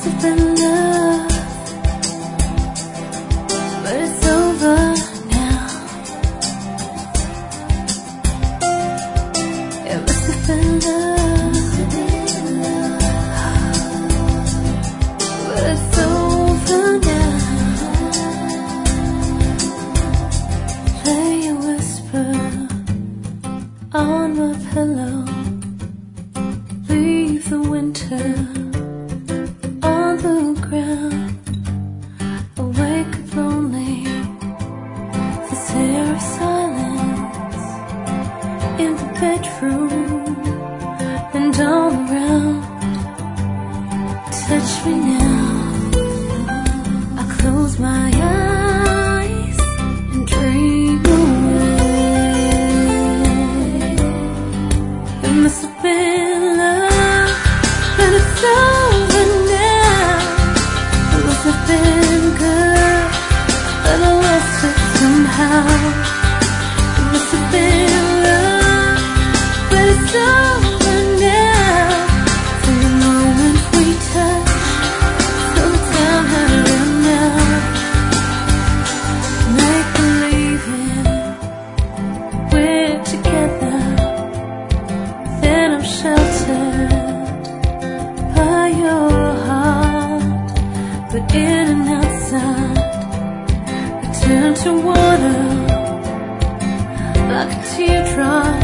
have been love, but it's over now. It must have been love, but it's over now. Lay a whisper on my pillow, leave the winter on the ground. Awake up lonely, this air of silence in the bedroom and all around. Touch me now, I close my eyes and dream away. It must have been love, but it's over now. It must have been good, but I lost it somehow. It must have been love, but it's over now. From the moment we touched till the time had enough. Make believing we're together, then I'm sheltered by your heart. But in and outside, I turn to water like a teardrop